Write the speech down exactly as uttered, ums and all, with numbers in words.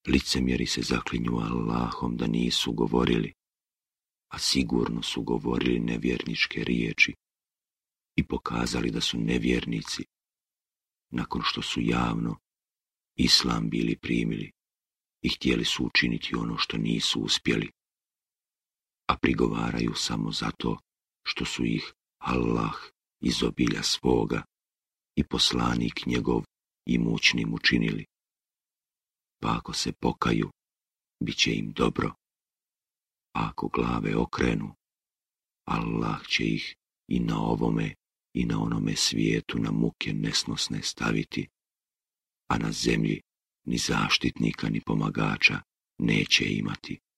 Licemjeri se zaklinju Allahom da nisu govorili, a sigurno su govorili nevjerničke riječi i pokazali da su nevjernici nakon što su javno islam bili primili i htjeli su učiniti ono što nisu uspjeli, a prigovaraju samo zato što su ih Allah iz obilja svoga i poslanik njegov imućnim učinili. Pa ako se pokaju, bit će im dobro, a ako glave okrenu, Allah će ih i na ovome i na onome svijetu na muke nesnosne staviti, a na zemlji ni zaštitnika ni pomagača neće imati.